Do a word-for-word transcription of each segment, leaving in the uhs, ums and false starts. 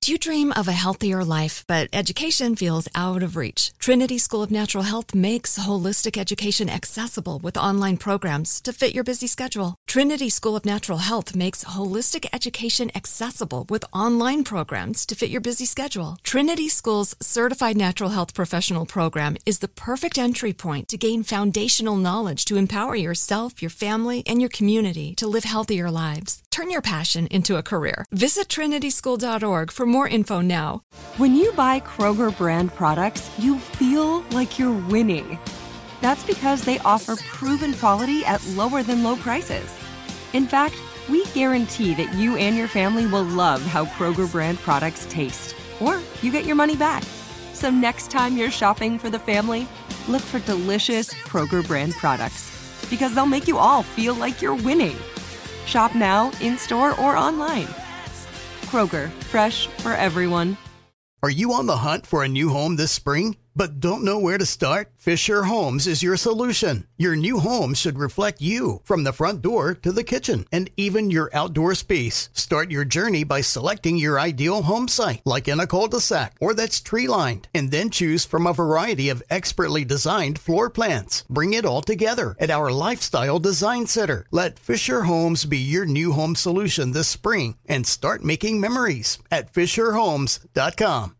Do you dream of a healthier life, but education feels out of reach? Trinity School of Natural Health makes holistic education accessible with online programs to fit your busy schedule. Trinity School of Natural Health makes holistic education accessible with online programs to fit your busy schedule. Trinity School's Certified Natural Health Professional Program is the perfect entry point to gain foundational knowledge to empower yourself, your family, and your community to live healthier lives. Turn your passion into a career. Visit trinity school dot org for more info now. When you buy Kroger brand products, you feel like you're winning. That's because they offer proven quality at lower than low prices. In fact, we guarantee that you and your family will love how Kroger brand products taste, or you get your money back. So next time you're shopping for the family, look for delicious Kroger brand products, because they'll make you all feel like you're winning. Shop now, in-store, or online. Kroger, fresh for everyone. Are you on the hunt for a new home this spring, but don't know where to start? Fisher Homes is your solution. Your new home should reflect you, from the front door to the kitchen, and even your outdoor space. Start your journey by selecting your ideal home site, like in a cul-de-sac or that's tree-lined, and then choose from a variety of expertly designed floor plans. Bring it all together at our Lifestyle Design Center. Let Fisher Homes be your new home solution this spring, and start making memories at fisher homes dot com.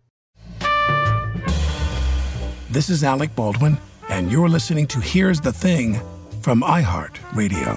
This is Alec Baldwin, and you're listening to Here's the Thing from iHeartRadio.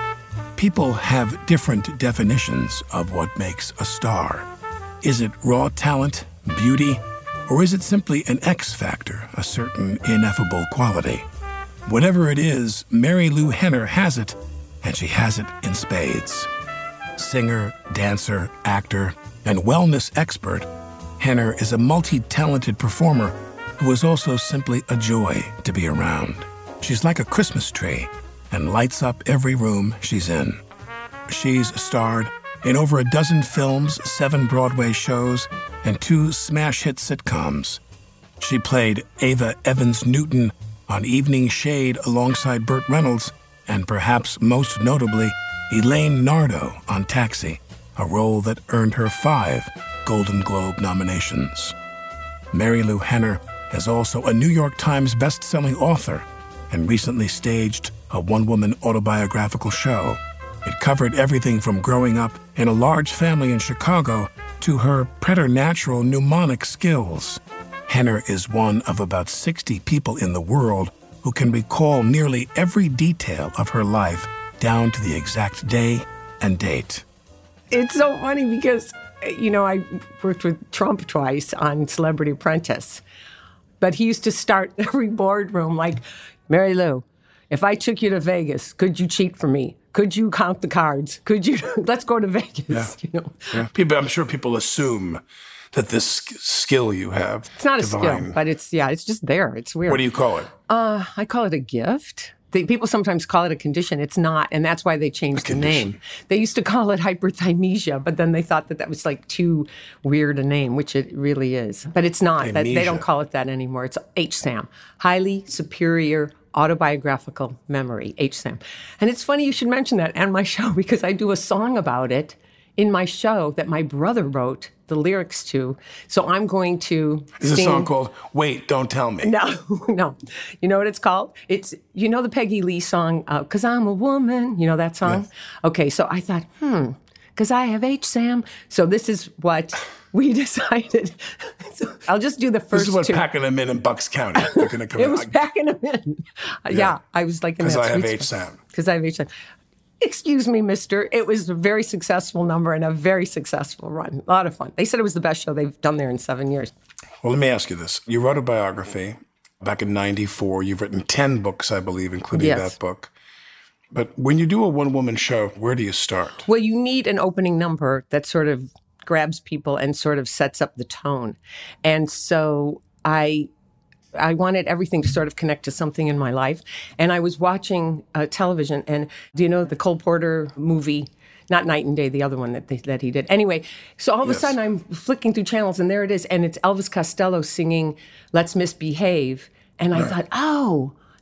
People have different definitions of what makes a star. Is it raw talent, beauty, or is it simply an X factor, a certain ineffable quality? Whatever it is, Mary Lou Henner has it, and she has it in spades. Singer, dancer, actor, and wellness expert, Henner is a multi-talented performer who is also simply a joy to be around. She's like a Christmas tree and lights up every room she's in. She's starred in over a dozen films, seven Broadway shows, and two smash hit sitcoms. She played Ava Evans Newton on Evening Shade alongside Burt Reynolds, and perhaps most notably, Elaine Nardo on Taxi, a role that earned her five Golden Globe nominations. Mary Lou Henner is also a New York Times best-selling author and recently staged a one-woman autobiographical show. It covered everything from growing up in a large family in Chicago to her preternatural mnemonic skills. Henner is one of about sixty people in the world who can recall nearly every detail of her life down to the exact day and date. It's so funny because, you know, I worked with Trump twice on Celebrity Apprentice. But he used to start every boardroom like, Mary Lou, if I took you to Vegas, could you cheat for me? Could you count the cards? Could you, let's go to Vegas, yeah. you know? Yeah. People, I'm sure people assume that this skill you have. It's not divine. a skill, but it's, yeah, it's just there. It's weird. What do you call it? Uh, I call it a gift. They, people sometimes call it a condition. It's not, and that's why they changed the name. They used to call it hyperthymesia, but then they thought that that was like too weird a name, which it really is. But it's not. That, they don't call it that anymore. It's H SAM, Highly Superior Autobiographical Memory, H SAM. And it's funny you should mention that on my show because I do a song about it in my show that my brother wrote the lyrics to. So I'm going to There's sing... a song called Wait, Don't Tell Me. No, no. You know what it's called? It's, you know the Peggy Lee song, uh, 'Cause I'm a Woman? You know that song? Yes. Okay, so I thought, hmm, 'cause I have H SAM. So this is what we decided. So I'll just do the first two. This is what two. packing them in in Bucks County. They're gonna come it out. was packing them in. Yeah, yeah I was like in that Because I have sweet H SAM. Because I have H SAM. Excuse me, mister. It was a very successful number and a very successful run. A lot of fun. They said it was the best show they've done there in seven years. Well, let me ask you this. You wrote a biography back in ninety-four. You've written ten books, I believe, including yes. that book. But when you do a one-woman show, where do you start? Well, you need an opening number that sort of grabs people and sort of sets up the tone. And so I... I wanted everything to sort of connect to something in my life. And I was watching uh, television, and do you know the Cole Porter movie? Not Night and Day, the other one that they, that he did. Anyway, so all of yes. a sudden I'm flicking through channels, and there it is, and it's Elvis Costello singing Let's Misbehave. And I right. thought, oh,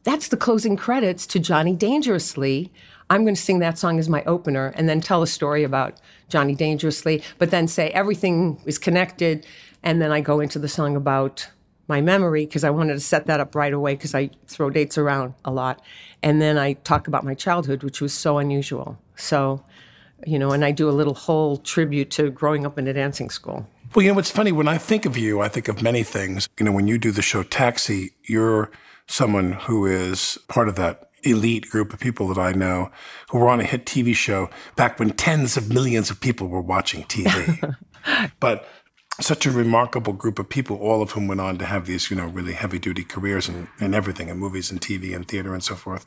that's the closing credits to Johnny Dangerously. I'm going to sing that song as my opener and then tell a story about Johnny Dangerously, but then say everything is connected. And then I go into the song about my memory because I wanted to set that up right away because I throw dates around a lot. And then I talk about my childhood, which was so unusual. So, you know, and I do a little whole tribute to growing up in a dancing school. Well, you know, what's funny, when I think of you, I think of many things. You know, when you do the show Taxi, you're someone who is part of that elite group of people that I know who were on a hit T V show back when tens of millions of people were watching T V. But such a remarkable group of people, all of whom went on to have these, you know, really heavy-duty careers and, and everything, in movies and T V and theater and so forth.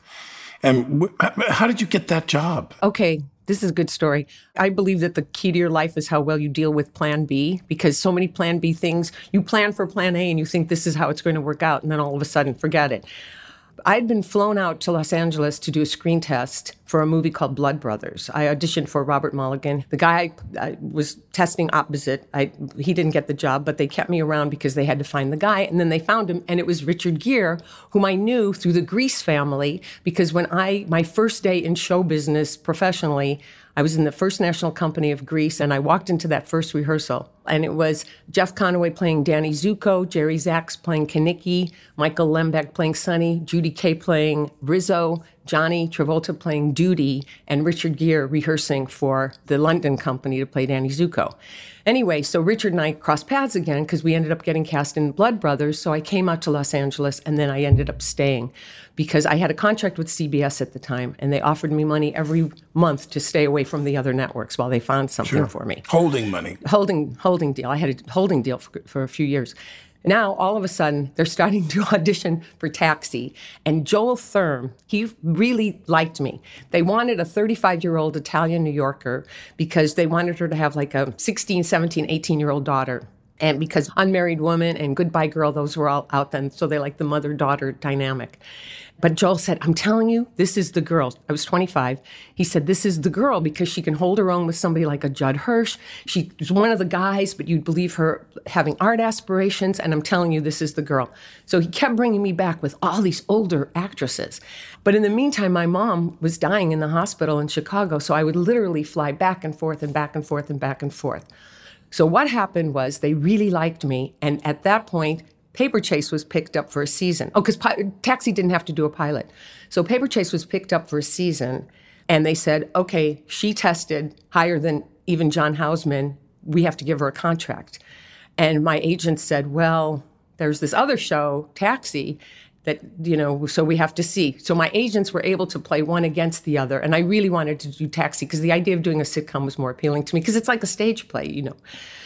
And wh- how did you get that job? Okay, this is a good story. I believe that the key to your life is how well you deal with Plan B, because so many Plan B things, you plan for Plan A and you think this is how it's going to work out, and then all of a sudden, forget it. I'd been flown out to Los Angeles to do a screen test for a movie called Blood Brothers. I auditioned for Robert Mulligan. The guy I was testing opposite. I, he didn't get the job, but they kept me around because they had to find the guy. And then they found him, and it was Richard Gere, whom I knew through the Grease family, because when I, my first day in show business professionally, I was in the first national company of Grease, and I walked into that first rehearsal. And it was Jeff Conaway playing Danny Zuko, Jerry Zaks playing Kaniki, Michael Lembeck playing Sonny, Judy Kaye playing Rizzo, Johnny Travolta playing Duty, and Richard Gere rehearsing for the London company to play Danny Zuko. Anyway, so Richard and I crossed paths again because we ended up getting cast in Blood Brothers. So I came out to Los Angeles, and then I ended up staying because I had a contract with C B S at the time, and they offered me money every month to stay away from the other networks while they found something Sure. for me. Holding money. Holding holding deal. I had a holding deal for, for a few years. Now, all of a sudden, they're starting to audition for Taxi. And Joel Thurm, he really liked me. They wanted a thirty-five-year-old Italian New Yorker because they wanted her to have like a sixteen, seventeen, eighteen-year-old daughter. And because Unmarried Woman and Goodbye Girl, those were all out then. So they like the mother-daughter dynamic. But Joel said, I'm telling you, this is the girl. I was twenty-five. He said, this is the girl because she can hold her own with somebody like a Judd Hirsch. She's one of the guys, but you'd believe her having art aspirations. And I'm telling you, this is the girl. So he kept bringing me back with all these older actresses. But in the meantime, my mom was dying in the hospital in Chicago. So I would literally fly back and forth and back and forth and back and forth. So what happened was they really liked me. And at that point, Paper Chase was picked up for a season. Oh, because pi- Taxi didn't have to do a pilot. So Paper Chase was picked up for a season. And they said, okay, she tested higher than even John Houseman. We have to give her a contract. And my agent said, well, there's this other show, Taxi, that, you know, so we have to see. So my agents were able to play one against the other. And I really wanted to do Taxi because the idea of doing a sitcom was more appealing to me because it's like a stage play, you know.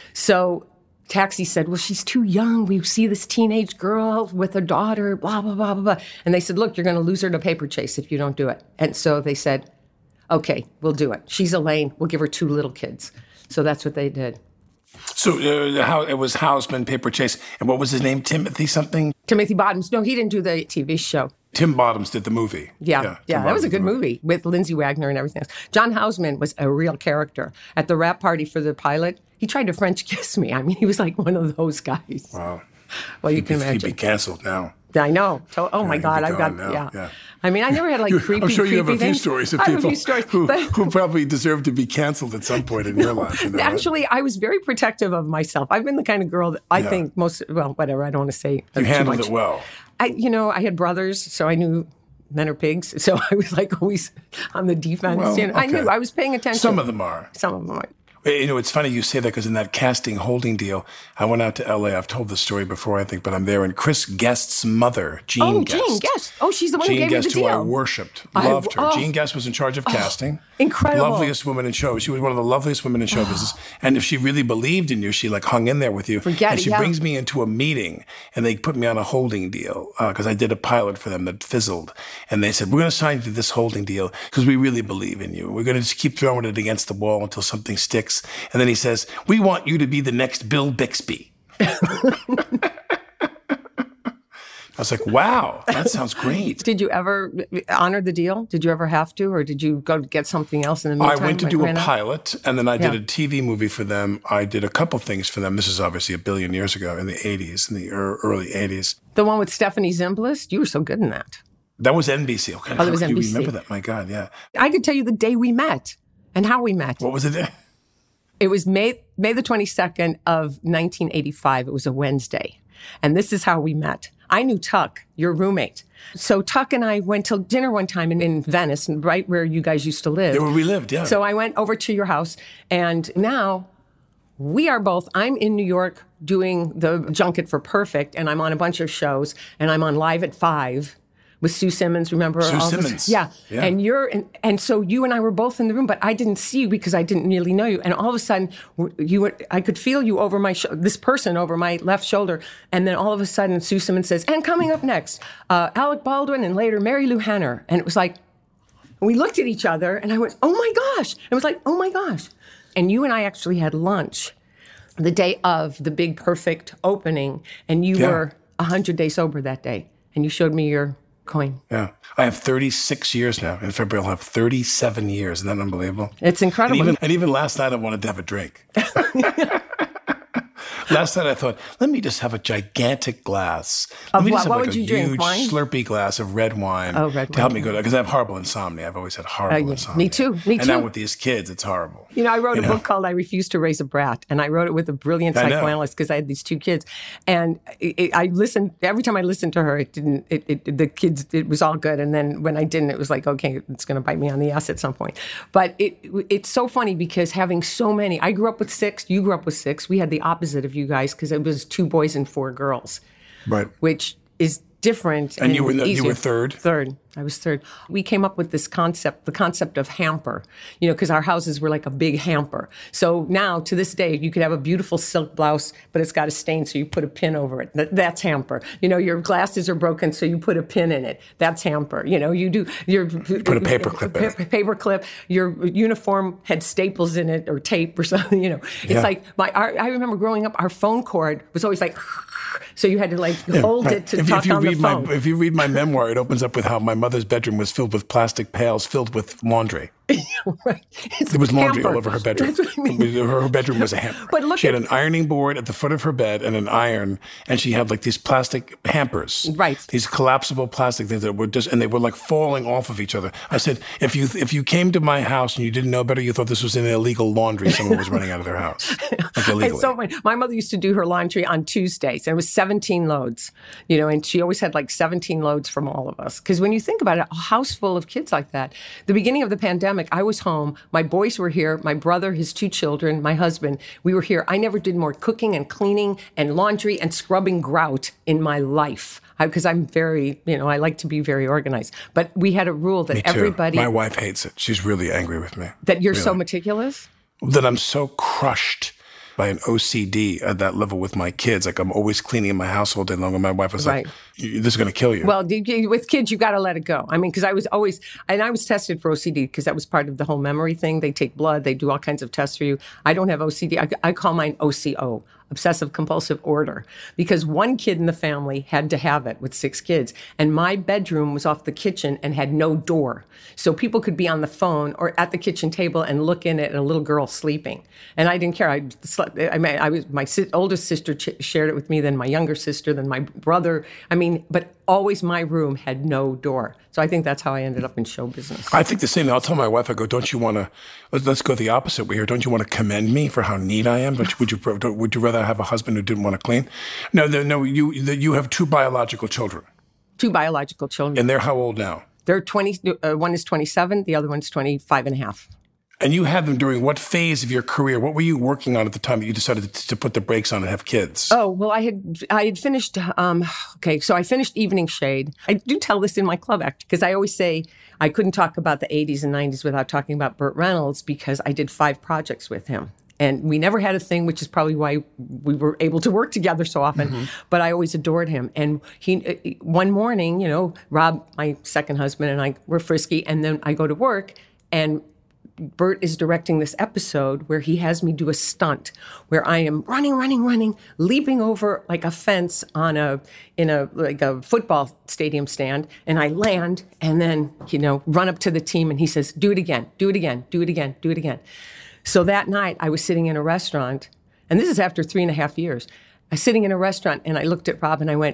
So Taxi said, well, she's too young. We see this teenage girl with a daughter, blah, blah, blah, blah, blah. And they said, look, you're going to lose her to Paper Chase if you don't do it. And so they said, okay, we'll do it. She's Elaine. We'll give her two little kids. So that's what they did. So uh, how it was Houseman, Paper Chase, and what was his name? Timothy something? Timothy Bottoms. No, he didn't do the T V show. Tim Bottoms did the movie. Yeah, yeah, yeah that was a good movie. movie with Lindsay Wagner and everything else. John Houseman was a real character. At the rap party for the pilot, he tried to French kiss me. I mean, he was like one of those guys. Wow. Well, you he'd can be, imagine. He'd be canceled now. I know. So, oh, Yeah, my he'd God. be I've got, gone now, yeah. yeah. I mean, I never had like You- creepy, I'm sure you have a creepy few things. stories of I have people a few stories, who, but- who probably deserve to be canceled at some point in your life. You know, right? Actually, I was very protective of myself. I've been the kind of girl that I Yeah. think most, well, whatever, I don't want to say You too handled much. it well. I, you know, I had brothers, so I knew men are pigs. So I was like always on the defense. Well, you know, I okay. knew, I was paying attention. Some of them are. Some of them are. You know, it's funny you say that because in that casting holding deal, I went out to L A. I've told this story before, I think, but I'm there. And Chris Guest's mother, Jean Oh, Guest. Jean Guest. Oh, she's the one Jean who gave Guest, me the who deal. I worshipped, I- loved her. oh. Jean Guest was in charge of casting. incredible. Loveliest woman in show. She was one of the loveliest women in show business. And if she really believed in you, she like hung in there with you. Forget and it, she yeah. brings me into a meeting, and they put me on a holding deal because I did a pilot for them that fizzled. And they said, we're going to sign you to this holding deal because we really believe in you. We're going to just keep throwing it against the wall until something sticks. And then he says, we want you to be the next Bill Bixby. I was like, wow, that sounds great. Did you ever honor the deal? Did you ever have to, or did you go get something else in the I meantime? went to do a Ran out? pilot, and then I did Yeah. a T V movie for them. I did a couple things for them. This is obviously a billion years ago in the eighties, in the er- early eighties. The one with Stephanie Zimbalist? You were so good in that. That was N B C. Okay. Oh, that was How N B C. You remember that? My God, yeah. I could tell you the day we met and how we met. What was it? It was May May the twenty-second of nineteen eighty-five. It was a Wednesday. And this is how we met. I knew Tuck, your roommate. So Tuck and I went to dinner one time in, in Venice, right where you guys used to live. There where we lived, yeah. So I went over to your house, and now we are both, I'm in New York doing the junket for Perfect, and I'm on a bunch of shows, and I'm on Live at Five with Sue Simmons, remember? Sue all Simmons. This? Yeah. yeah. And you're, and, and so you and I were both in the room, but I didn't see you because I didn't really know you. And all of a sudden, you were, I could feel you over my, sh- this person over my left shoulder. And then all of a sudden, Sue Simmons says, and coming up next, uh, Alec Baldwin and later Mary Lou Hanner. And it was like, we looked at each other and I went, oh my gosh. It was like, oh my gosh. And you and I actually had lunch the day of the big Perfect opening. And you yeah. were one hundred days sober that day. And you showed me your coin. Yeah. I have thirty-six years now. In February, I'll have thirty-seven years. Isn't that unbelievable? It's incredible. And even, and even last night, I wanted to have a drink. Last night, I thought, let me just have a gigantic glass. Let Of me what? just have What like would a you drink? huge Wine? Slurpee glass of red wine Oh, red to help wine. me go down. Because I have horrible insomnia. I've always had horrible Uh, yeah. insomnia. Me too. Me And now too. with these kids, it's horrible. You know, I wrote You a know? book called I Refuse to Raise a Brat, and I wrote it with a brilliant I know. psychoanalyst because I had these two kids. And it, it, I listened, every time I listened to her, it didn't, it, it, the kids, it was all good. And then when I didn't, it was like, okay, it's going to bite me on the ass at some point. But it it's so funny because having so many, I grew up with six, you grew up with six. We had the opposite of you guys because it was two boys and four girls, Right. which is different. And you were the- you easier. were third? Third. I was third. We came up with this concept, the concept of hamper, you know, because our houses were like a big hamper. So now, to this day, you could have a beautiful silk blouse, but it's got a stain, so you put a pin over it. That, that's hamper. You know, your glasses are broken, so you put a pin in it. That's hamper. You know, you do your Put a paper clip in it. Paper clip. Your uniform had staples in it or tape or something. You know, it's Yeah. like my. Our, I remember growing up, our phone cord was always like, so you had to like hold Right. it to if, talk if you on the read phone. my if you read my memoir, it opens up with how my mother's bedroom was filled with plastic pails filled with laundry. Right. It's There was laundry hamper. all over her bedroom. That's what I mean. Her her bedroom was a hamper. But look she had at- an ironing board at the foot of her bed and an iron, and she had like these plastic hampers, Right. These collapsible plastic things that were just, and they were like falling off of each other. I said, if you if you came to my house and you didn't know better, you thought this was an illegal laundry someone was running out of their house, like illegally. It's so funny. My mother used to do her laundry on Tuesdays, and it was seventeen loads, you know, and she always had like seventeen loads from all of us. Because when you think about it, a house full of kids like that, the beginning of the pandemic, I was home. My boys were here. My brother, his two children, my husband, we were here. I never did more cooking and cleaning and laundry and scrubbing grout in my life. Because I'm very, you know, I like to be very organized. But we had a rule that Me too. everybody, My wife hates it. She's really angry with me. that you're so Really. meticulous. That I'm so crushed by an O C D at that level with my kids. Like I'm always cleaning in my house all day long. And my wife was Right. like, this is going to kill you. Well, you- you- with kids, you got to let it go. I mean, because I was always, and I was tested for O C D because that was part of the whole memory thing. They take blood, they do all kinds of tests for you. I don't have O C D. I, I call mine O C O, obsessive compulsive order, because one kid in the family had to have it with six kids. And my bedroom was off the kitchen and had no door. So people could be on the phone or at the kitchen table and look in at a little girl sleeping. And I didn't care. I slept, I mean, I was, my si- oldest sister ch- shared it with me, then my younger sister, then my brother. I mean, but always my room had no door. So I think that's how I ended up in show business. I think the same. I'll tell my wife, I go, don't you want to, let's, let's go the opposite way here. Don't you want to commend me for how neat I am? But would you, would you rather have a husband who didn't want to clean? No, no, no you, you have two biological children. Two biological children. And they're how old now? They're twenty, uh, one is twenty-seven, the other one's twenty-five and a half. And you had them during what phase of your career? What were you working on at the time that you decided to, to put the brakes on and have kids? Oh, well, I had I had finished, um, okay, so I finished Evening Shade. I do tell this in my club act because I always say I couldn't talk about the eighties and nineties without talking about Burt Reynolds because I did five projects with him. And we never had a thing, which is probably why we were able to work together so often. Mm-hmm. But I always adored him. And he, one morning, you know, Rob, my second husband, and I were frisky. And then I go to work, and Burt is directing this episode where he has me do a stunt where I am running, running, running, leaping over like a fence on a in a like a football stadium stand, and I land, and then you know run up to the team, and he says, "Do it again, do it again, do it again, do it again." So that night, I was sitting in a restaurant, and this is after three and a half years. I was sitting in a restaurant, and I looked at Rob, and I went, oh,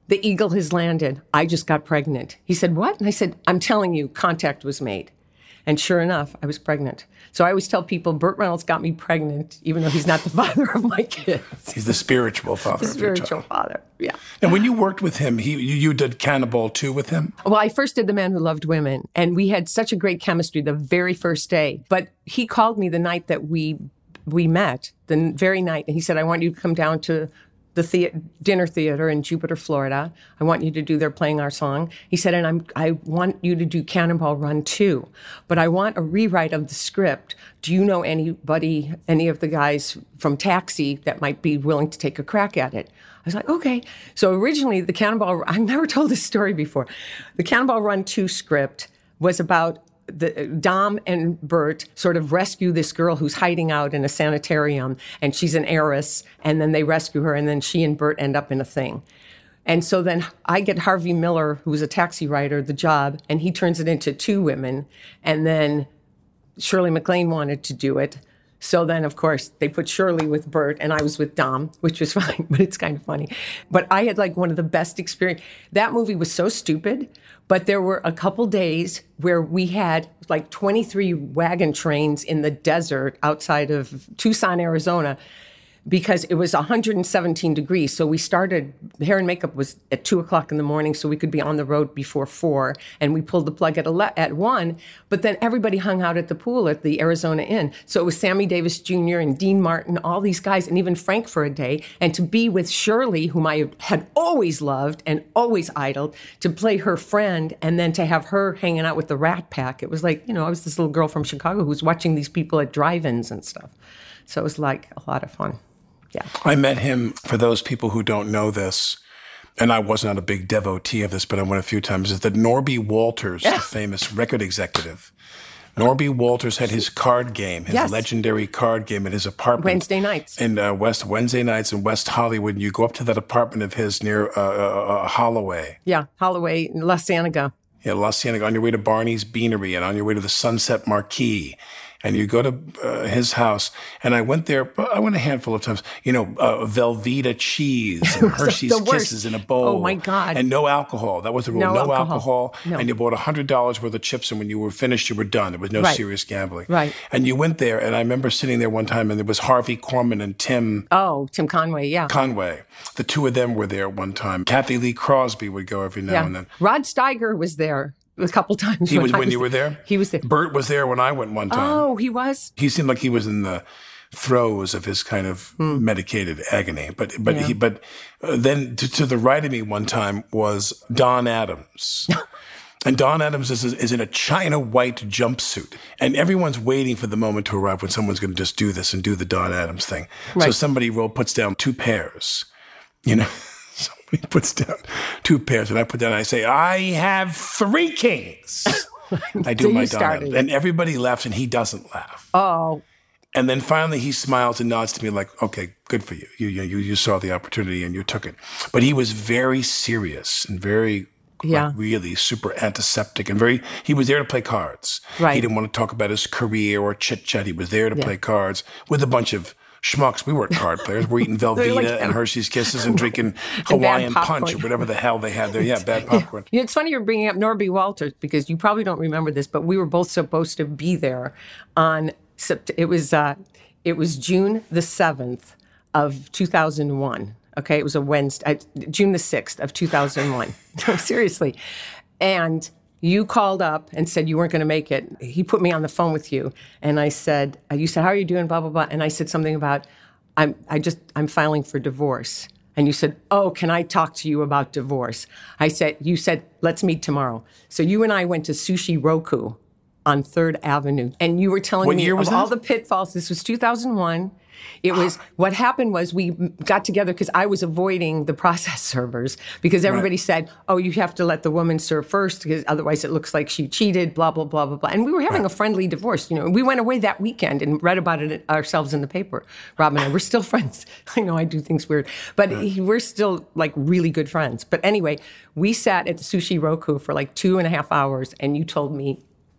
the eagle has landed. I just got pregnant. He said, what? And I said, I'm telling you, contact was made. And sure enough, I was pregnant. So I always tell people, Burt Reynolds got me pregnant, even though he's not the father of my kids. He's the spiritual father. The of your spiritual child. father, yeah. And when you worked with him, he you, you did Cannonball two with him? Well, I first did The Man Who Loved Women, and we had such a great chemistry the very first day. But he called me the night that we we met, the very night, and he said, I want you to come down to the, the dinner theater in Jupiter, Florida. I want you to do They're Playing Our Song. He said, and I'm, I want you to do Cannonball Run two, but I want a rewrite of the script. Do you know anybody, any of the guys from Taxi that might be willing to take a crack at it? I was like, okay. So originally the Cannonball, I've never told this story before. The Cannonball Run two script was about The, Dom and Burt sort of rescue this girl who's hiding out in a sanitarium, and she's an heiress, and then they rescue her, and then she and Burt end up in a thing. And so then I get Harvey Miller, who's a taxi rider, the job, and he turns it into two women, and then Shirley MacLaine wanted to do it. So then, of course, they put Shirley with Burt, and I was with Dom, which was fine, but it's kind of funny. But I had like one of the best experience. That movie was so stupid, but there were a couple days where we had like twenty-three wagon trains in the desert outside of Tucson, Arizona, because it was one hundred seventeen degrees. So we started, hair and makeup was at two o'clock in the morning, so we could be on the road before four. And we pulled the plug at ele- at one, but then everybody hung out at the pool at the Arizona Inn. So it was Sammy Davis Junior and Dean Martin, all these guys, and even Frank for a day. And to be with Shirley, whom I had always loved and always idoled, to play her friend, and then to have her hanging out with the Rat Pack. It was like, you know, I was this little girl from Chicago who was watching these people at drive-ins and stuff. So it was like a lot of fun. Yeah. I met him, for those people who don't know this, and I was not a big devotee of this, but I went a few times, is that Norby Walters, yeah. the famous record executive. Norby Walters had his card game, his yes. legendary card game at his apartment. Wednesday nights. In uh, West, Wednesday nights in West Hollywood. And you go up to that apartment of his near uh, uh, Holloway. Yeah, Holloway, La Cienega. Yeah, La Cienega, on your way to Barney's Beanery and on your way to the Sunset Marquee. And you go to uh, his house, and I went there, I went a handful of times, you know, uh, Velveeta cheese and Hershey's Kisses in a bowl. Oh, my God. And no alcohol. That was the rule. No, no alcohol. alcohol. No. And you bought one hundred dollars worth of chips, and when you were finished, you were done. There was no right. serious gambling. Right. And you went there, and I remember sitting there one time, and there was Harvey Korman and Tim. Oh, Tim Conway, yeah. Conway. The two of them were there one time. Kathy Lee Crosby would go every now yeah. and then. Rod Steiger was there a couple times. He was when, when was you were there? He was there. Burt was there when I went one time. Oh, he was? He seemed like he was in the throes of his kind of mm. medicated agony. But but yeah. he but uh, then to, to the right of me one time was Don Adams. And Don Adams is, is in a china white jumpsuit. And everyone's waiting for the moment to arrive when someone's going to just do this and do the Don Adams thing. Right. So somebody roll puts down two pairs, you know. He puts down two pairs, and I put down, and I say, I have three kings. I do so my Don Adams. And everybody laughs, and he doesn't laugh. Oh. And then finally he smiles and nods to me like, okay, good for you. You, you, you saw the opportunity, and you took it. But he was very serious and very, yeah. like, really super antiseptic. And very, he was there to play cards. Right. He didn't want to talk about his career or chit-chat. He was there to yeah. play cards with a bunch of schmucks. We weren't card players. We're eating Velveeta like, and Hershey's Kisses and drinking Hawaiian Punch or whatever the hell they had there. Yeah, bad popcorn. Yeah. It's funny you're bringing up Norby Walters because you probably don't remember this, but we were both supposed to be there on, it was, uh, it was June the seventh of two thousand one. Okay, it was a Wednesday, uh, June the sixth of two thousand one. No, seriously. And you called up and said you weren't going to make it. He put me on the phone with you, and I said, you said, how are you doing, blah, blah, blah. And I said something about, I'm, I just, I'm filing for divorce. And you said, oh, can I talk to you about divorce? I said, you said, let's meet tomorrow. So you and I went to Sushi Roku on third Avenue. And you were telling what me year of was all that? the pitfalls. This was two thousand one. It was, what happened was we got together because I was avoiding the process servers because everybody right. said, oh, you have to let the woman serve first because otherwise it looks like she cheated, blah, blah, blah, blah, blah. And we were having right. a friendly divorce. You know, we went away that weekend and read about it ourselves in the paper. Rob and I, we're still friends. I know I do things weird, but right. we're still like really good friends. But anyway, we sat at the Sushi Roku for like two and a half hours and you told me,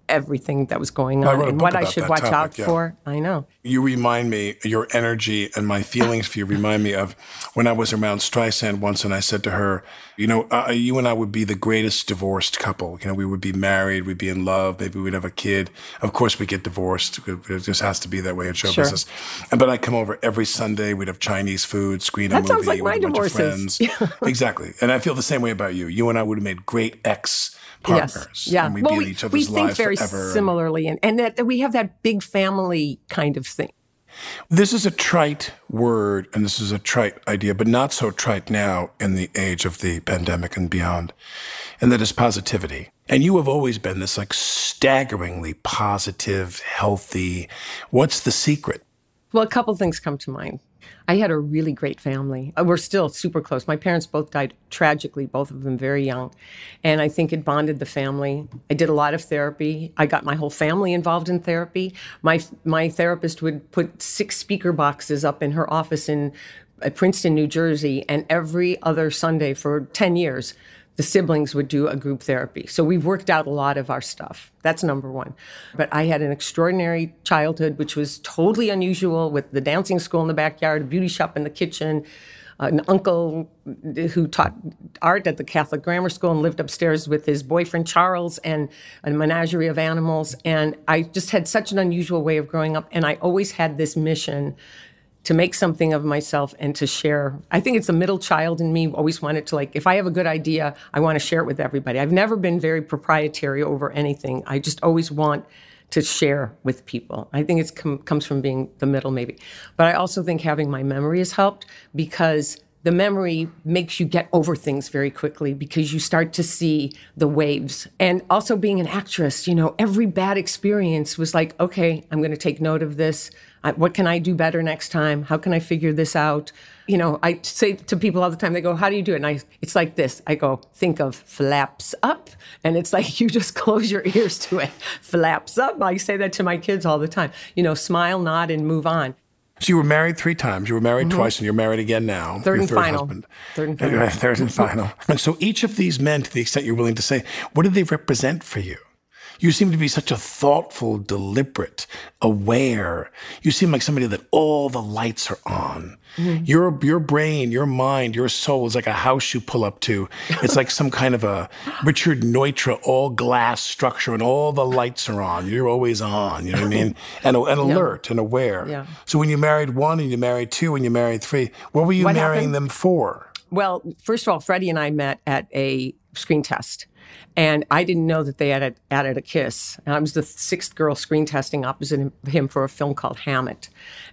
everything that was going I on wrote a and book what I about should that watch topic, out yeah. for. I know. You remind me, your energy and my feelings for you remind me of when I was around Streisand once and I said to her, you know, uh, you and I would be the greatest divorced couple. You know, we would be married, we'd be in love, maybe we'd have a kid. Of course, we get divorced. It just has to be that way in show Sure. business. And, but I'd come over every Sunday, we'd have Chinese food, screen a That movie sounds like with my a bunch of divorces. friends. Exactly. And I feel the same way about you. You and I would have made great ex partners. Yes. Yeah. And we'd well, be in we, each other's we think lives very forever. similarly, and, and that, that we have that big family kind of thing. This is a trite word, and this is a trite idea, but not so trite now in the age of the pandemic and beyond, and that is positivity. And you have always been this like staggeringly positive, healthy. What's the secret? Well, a couple things come to mind. I had a really great family. Uh, We're still super close. My parents both died tragically, both of them very young. And I think it bonded the family. I did a lot of therapy. I got my whole family involved in therapy. My my therapist would put six speaker boxes up in her office in uh, Princeton, New Jersey, and every other Sunday for ten years, the siblings would do a group therapy. So we've worked out a lot of our stuff. That's number one. But I had an extraordinary childhood, which was totally unusual, with the dancing school in the backyard, a beauty shop in the kitchen, an uncle who taught art at the Catholic Grammar School and lived upstairs with his boyfriend Charles, and a menagerie of animals. And I just had such an unusual way of growing up. And I always had this mission to make something of myself and to share. I think it's the middle child in me, always wanted to, like, if I have a good idea, I want to share it with everybody. I've never been very proprietary over anything. I just always want to share with people. I think it com- comes from being the middle, maybe. But I also think having my memory has helped, because the memory makes you get over things very quickly, because you start to see the waves. And also being an actress, you know, every bad experience was like, okay, I'm going to take note of this. I, what can I do better next time? How can I figure this out? You know, I say to people all the time, they go, how do you do it? And I, it's like this. I go, think of flaps up. And it's like, you just close your ears to it. Flaps up. I say that to my kids all the time. You know, smile, nod, and move on. So you were married three times. You were married mm-hmm. twice, and you're married again now. Third your and third final. Husband. Third and final. Third and final. And so each of these men, to the extent you're willing to say, what do they represent for you? You seem to be such a thoughtful, deliberate, aware. You seem like somebody that all the lights are on. Mm-hmm. Your your brain, your mind, your soul is like a house you pull up to. It's like some kind of a Richard Neutra all glass structure, and all the lights are on. You're always on. You know what I mean? And, and alert yeah. and aware. Yeah. So when you married one and you married two and you married three, what were you what marrying happened? them for? Well, first of all, Freddie and I met at a screen test. And I didn't know that they had added a kiss. And I was the sixth girl screen testing opposite him for a film called Hammett.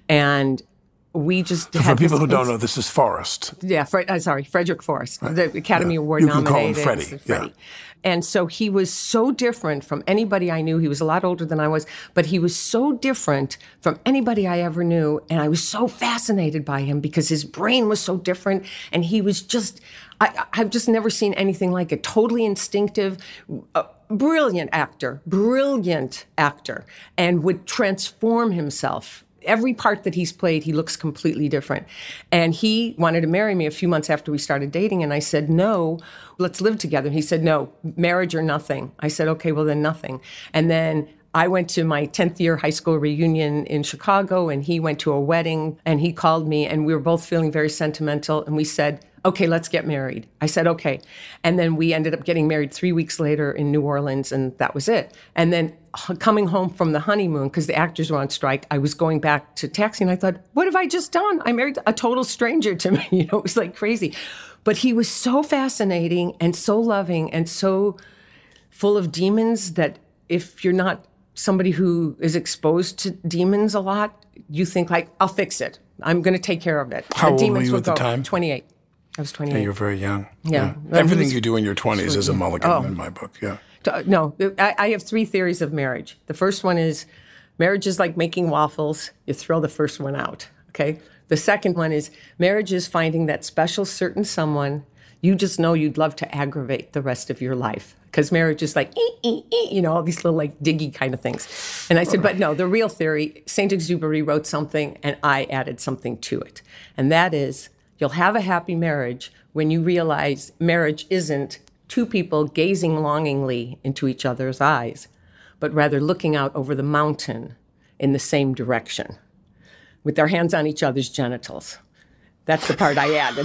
And we just so had for people this, who don't know, this is Forrest. Yeah, Fre- uh, sorry, Frederick Forrest, right. the Academy yeah. Award you nominated. You can call him Freddie. Freddie. Yeah. And so he was so different from anybody I knew. He was a lot older than I was, but he was so different from anybody I ever knew. And I was so fascinated by him because his brain was so different. And he was just, I, I've just never seen anything like it. Totally instinctive, uh, brilliant actor, brilliant actor, and would transform himself. Every part that he's played, he looks completely different. And he wanted to marry me a few months after we started dating. And I said, no, let's live together. And he said, no, marriage or nothing. I said, okay, well then nothing. And then I went to my tenth year high school reunion in Chicago, and he went to a wedding, and he called me, and we were both feeling very sentimental. And we said, okay, let's get married. I said, okay. And then we ended up getting married three weeks later in New Orleans, and that was it. And then coming home from the honeymoon, because the actors were on strike, I was going back to taxi, and I thought, what have I just done? I married a total stranger to me. You know, it was like crazy. But he was so fascinating and so loving and so full of demons that if you're not somebody who is exposed to demons a lot, you think like, I'll fix it. I'm going to take care of it. How the old demons were you will at the go. time? twenty-eight. I was twenty-eight. Yeah, you're very young. Yeah. yeah. Everything was, you do in your twenties is a mulligan oh. in my book, yeah. No, I, I have three theories of marriage. The first one is marriage is like making waffles. You throw the first one out, okay? The second one is marriage is finding that special certain someone you just know you'd love to aggravate the rest of your life. Because marriage is like, ee, ee, ee, you know, all these little like diggy kind of things. And I said, but no, the real theory, Saint Exupery wrote something and I added something to it. And that is, you'll have a happy marriage when you realize marriage isn't two people gazing longingly into each other's eyes, but rather looking out over the mountain in the same direction with their hands on each other's genitals. That's the part I added.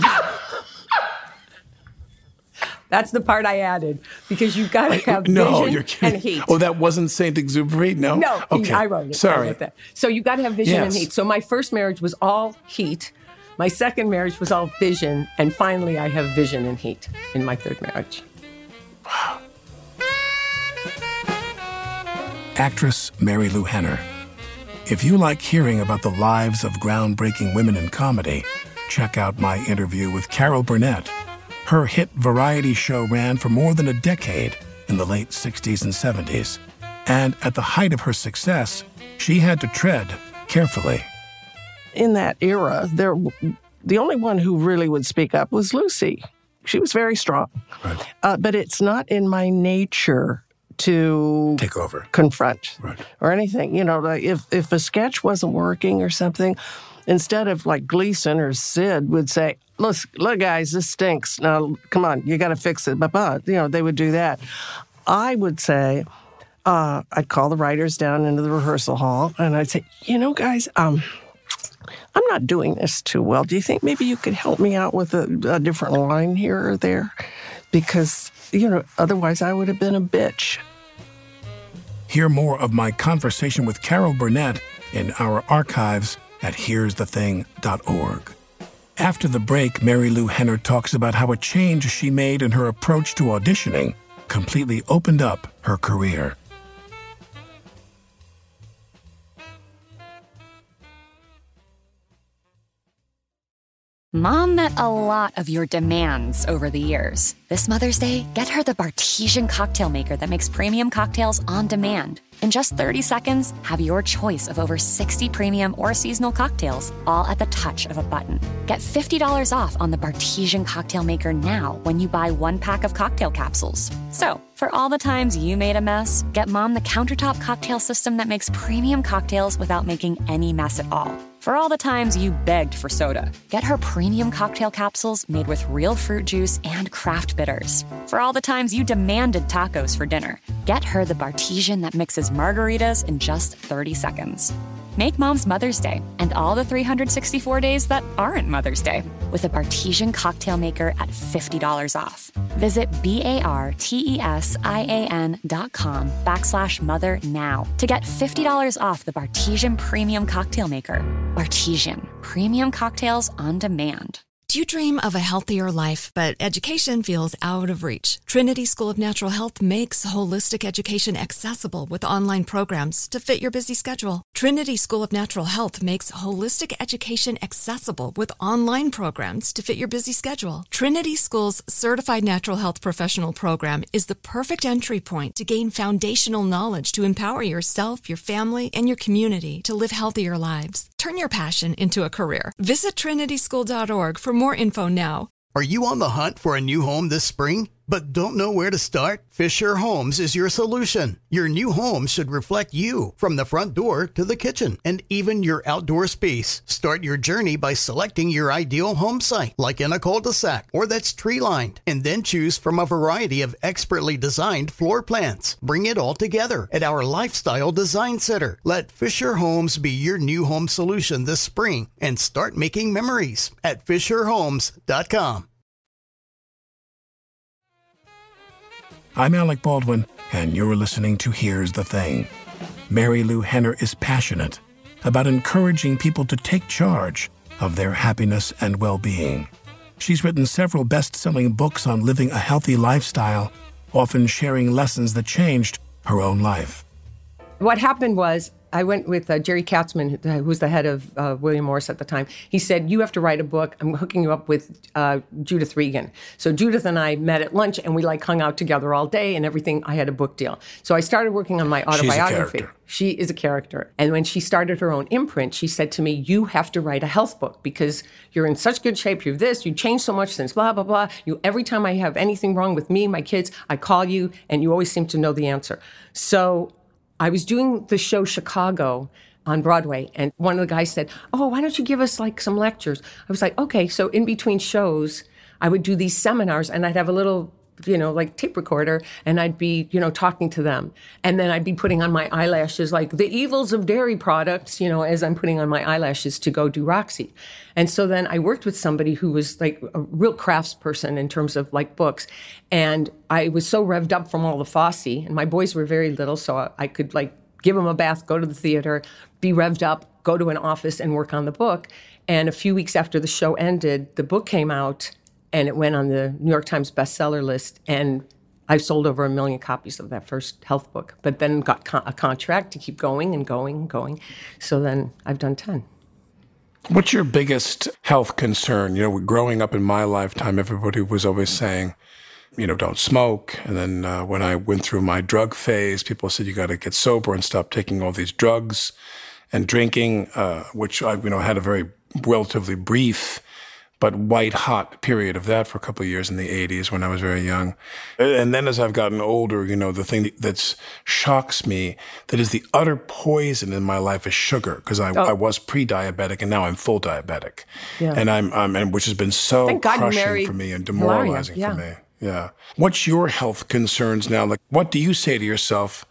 That's the part I added, because you've got to have no, vision you're kidding. and heat. Oh, that wasn't Saint-Exupéry? No? No, okay. I wrote it. Sorry. I wrote that. So you've got to have vision yes. and heat. So my first marriage was all heat. My second marriage was all vision. And finally, I have vision and heat in my third marriage. Wow. Actress Mary Lou Henner. If you like hearing about the lives of groundbreaking women in comedy, check out my interview with Carol Burnett. Her hit variety show ran for more than a decade in the late sixties and seventies. And at the height of her success, she had to tread carefully. In that era, there, the only one who really would speak up was Lucy. She was very strong. Right. Uh, but it's not in my nature to take over, confront, right. or anything. You know, like if, if a sketch wasn't working or something, instead of like Gleason or Sid would say, look, look, guys, this stinks. Now, come on, you got to fix it. Blah, you know, they would do that. I would say, uh, I'd call the writers down into the rehearsal hall, and I'd say, you know, guys, um, I'm not doing this too well. Do you think maybe you could help me out with a, a different line here or there? Because, you know, otherwise I would have been a bitch. Hear more of my conversation with Carol Burnett in our archives at hears the thing dot org. After the break, Mary Lou Henner talks about how a change she made in her approach to auditioning completely opened up her career. Mom met a lot of your demands over the years. This Mother's Day, get her the Bartesian cocktail maker that makes premium cocktails on demand. In just thirty seconds, have your choice of over sixty premium or seasonal cocktails, all at the touch of a button. Get fifty dollars off on the Bartesian cocktail maker now when you buy one pack of cocktail capsules. So, for all the times you made a mess, get Mom the countertop cocktail system that makes premium cocktails without making any mess at all. For all the times you begged for soda, get her premium cocktail capsules made with real fruit juice and craft bitters. For all the times you demanded tacos for dinner, get her the Bartesian that mixes margaritas in just thirty seconds. Make Mom's Mother's Day and all the three hundred sixty-four days that aren't Mother's Day with a Bartesian cocktail maker at fifty dollars off. Visit B-A-R-T-E-S-I-A-N dot com backslash mother now to get fifty dollars off the Bartesian Premium Cocktail Maker. Bartesian, premium cocktails on demand. Do you dream of a healthier life, but education feels out of reach? Trinity School of Natural Health makes holistic education accessible with online programs to fit your busy schedule. Trinity School of Natural Health makes holistic education accessible with online programs to fit your busy schedule. Trinity School's Certified Natural Health Professional Program is the perfect entry point to gain foundational knowledge to empower yourself, your family, and your community to live healthier lives. Turn your passion into a career. Visit trinity school dot org for more info now. Are you on the hunt for a new home this spring, but don't know where to start? Fisher Homes is your solution. Your new home should reflect you from the front door to the kitchen and even your outdoor space. Start your journey by selecting your ideal home site, like in a cul-de-sac or that's tree-lined, and then choose from a variety of expertly designed floor plans. Bring it all together at our Lifestyle Design Center. Let Fisher Homes be your new home solution this spring and start making memories at fisher homes dot com. I'm Alec Baldwin, and you're listening to Here's the Thing. Mary Lou Henner is passionate about encouraging people to take charge of their happiness and well-being. She's written several best-selling books on living a healthy lifestyle, often sharing lessons that changed her own life. What happened was, I went with uh, Jerry Katzman, who was the head of uh, William Morris at the time. He said, you have to write a book. I'm hooking you up with uh, Judith Regan. So Judith and I met at lunch, and we like hung out together all day and everything. I had a book deal. So I started working on my autobiography. She's a character. She is a character. And when she started her own imprint, she said to me, you have to write a health book because you're in such good shape. You're this, you changed so much since blah, blah, blah. You, every time I have anything wrong with me, my kids, I call you, and you always seem to know the answer. So I was doing the show Chicago on Broadway, and one of the guys said, oh, why don't you give us like some lectures? I was like, okay. So in between shows, I would do these seminars, and I'd have a little you know, like tape recorder, and I'd be, you know, talking to them. And then I'd be putting on my eyelashes, like the evils of dairy products, you know, as I'm putting on my eyelashes to go do Roxy. And so then I worked with somebody who was like a real craftsperson in terms of like books. And I was so revved up from all the Fosse, and my boys were very little, so I could like give them a bath, go to the theater, be revved up, go to an office and work on the book. And a few weeks after the show ended, the book came out and it went on the New York Times bestseller list. And I sold over a million copies of that first health book, but then got con- a contract to keep going and going and going. So then I've done ten. What's your biggest health concern? You know, growing up in my lifetime, everybody was always saying, you know, don't smoke. And then uh, when I went through my drug phase, people said, you got to get sober and stop taking all these drugs and drinking, uh, which I, you know, had a very relatively brief but white-hot period of that for a couple of years in the eighties when I was very young. And then as I've gotten older, you know, the thing that shocks me, that is the utter poison in my life is sugar, because I, oh. I was pre-diabetic and now I'm full diabetic. Yeah. And I'm, um, and which has been so Thank God crushing for me and demoralizing yeah. for me. Yeah. What's your health concerns now? Like, what do you say to yourself?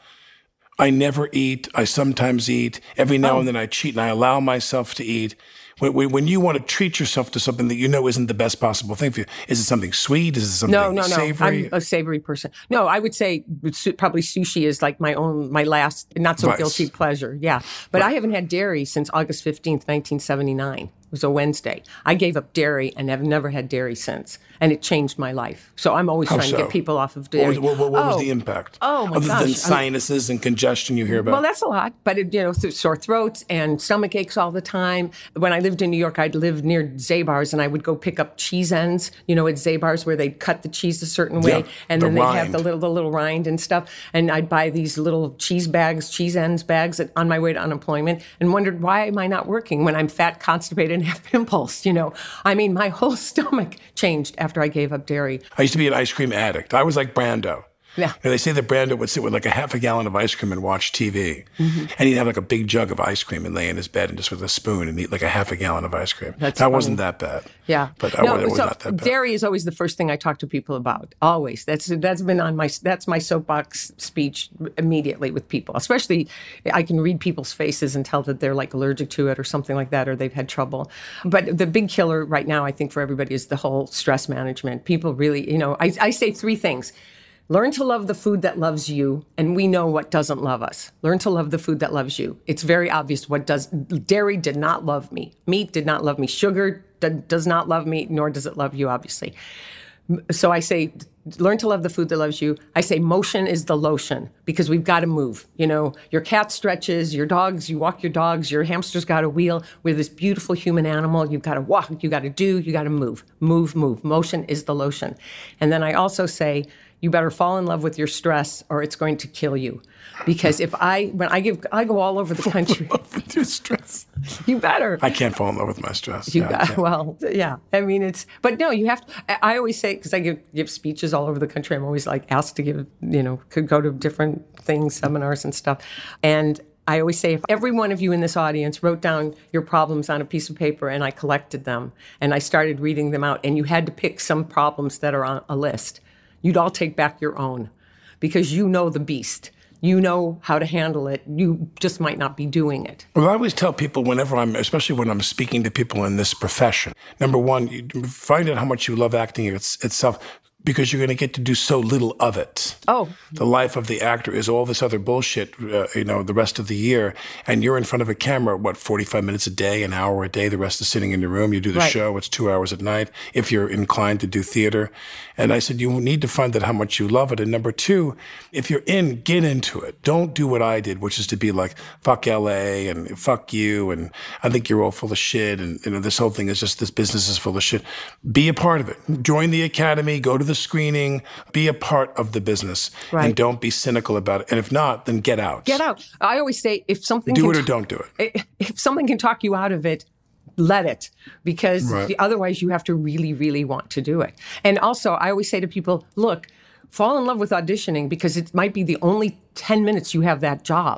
I never eat. I sometimes eat. Every now oh. and then I cheat and I allow myself to eat. When, when you want to treat yourself to something that you know isn't the best possible thing for you, is it something sweet? Is it something no, no, no. savory? I'm a savory person. No, I would say probably sushi is like my own, my last not so Vice. guilty pleasure. Yeah. But right. I haven't had dairy since August fifteenth, nineteen seventy-nine. It was a Wednesday. I gave up dairy and have never had dairy since. And it changed my life. So I'm always How trying so? to get people off of dairy. What, was, what, what oh. was the impact? Oh, my Other gosh. than sinuses I'm, and congestion you hear about? Well, that's a lot. But, it, you know, sore throats and stomach aches all the time. When I lived in New York, I'd lived near Zabar's and I would go pick up cheese ends, you know, at Zabar's where they'd cut the cheese a certain way. Yeah, and the then rind. They'd have the little, the little rind and stuff. And I'd buy these little cheese bags, cheese ends bags on my way to unemployment and wondered, why am I not working when I'm fat, constipated, and have pimples? You know, I mean, my whole stomach changed after I gave up dairy. I used to be an ice cream addict. I was like Brando. Yeah. You know, they say that Brando would sit with like a half a gallon of ice cream and watch T V. Mm-hmm. And he'd have like a big jug of ice cream and lay in his bed and just with a spoon and eat like a half a gallon of ice cream. That's that funny. wasn't that bad. Yeah. But no, I was so not that bad. Dairy is always the first thing I talk to people about. Always. That's that's been on my that's my soapbox speech immediately with people. Especially I can read people's faces and tell that they're like allergic to it or something like that, or they've had trouble. But the big killer right now, I think, for everybody is the whole stress management. People really, you know, I, I say three things. Learn to love the food that loves you, and we know what doesn't love us. Learn to love the food that loves you. It's very obvious what does. Dairy did not love me. Meat did not love me. Sugar d- does not love me, nor does it love you, obviously. So I say, learn to love the food that loves you. I say motion is the lotion, because we've got to move. You know, your cat stretches, your dogs, you walk your dogs, your hamster's got a wheel. We're this beautiful human animal. You've got to walk, you got to do, you got to move. Move, move. Motion is the lotion. And then I also say, you better fall in love with your stress or it's going to kill you. Because if I, when I give, I go all over the country. Fall in love with your stress. You better. I can't fall in love with my stress. You yeah, got, well, yeah. I mean, it's, but no, you have to, I always say, because I give, give speeches all over the country, I'm always like asked to give, you know, could go to different things, seminars and stuff. And I always say, if every one of you in this audience wrote down your problems on a piece of paper and I collected them and I started reading them out and you had to pick some problems that are on a list, you'd all take back your own, because you know the beast. You know how to handle it. You just might not be doing it. Well, I always tell people whenever I'm, especially when I'm speaking to people in this profession, number one, you find out how much you love acting it's, itself, because you're going to get to do so little of it. Oh. The life of the actor is all this other bullshit, uh, you know, the rest of the year. And you're in front of a camera, what, forty-five minutes a day, an hour a day. The rest is sitting in your room. You do the right. show. It's two hours at night, if you're inclined to do theater. And I said, you need to find out how much you love it. And number two, if you're in, get into it. Don't do what I did, which is to be like, fuck L A and fuck you. And I think you're all full of shit. And, you know, this whole thing is just, this business is full of shit. Be a part of it. Join the academy. Go to the screening, be a part of the business, right. and don't be cynical about it. And if not, then get out. Get out. I always say, if something do can it or t- don't do it. If something can talk you out of it, let it, because right. otherwise you have to really, really want to do it. And also, I always say to people, look, fall in love with auditioning, because it might be the only ten minutes you have that job.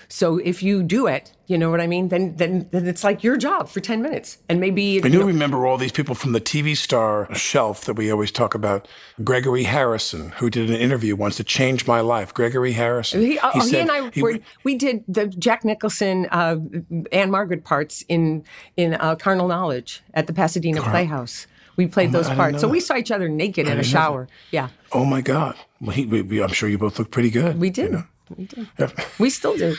So if you do it, you know what I mean, then then, then it's like your job for ten minutes. And maybe... And you know, remember all these people from the T V star shelf that we always talk about. Gregory Harrison, who did an interview once that changed my life. Gregory Harrison. He, oh, he, he said, and I, he, were, we did the Jack Nicholson, uh, Anne Margaret parts in, in uh, Carnal Knowledge at the Pasadena Car- Playhouse. We played Oh my- those I didn't parts. know So that. we saw each other naked I in a didn't know shower. Yeah. Oh, my God. Well, he, we, we, I'm sure you both look pretty good. We did. You know? We did. We still do.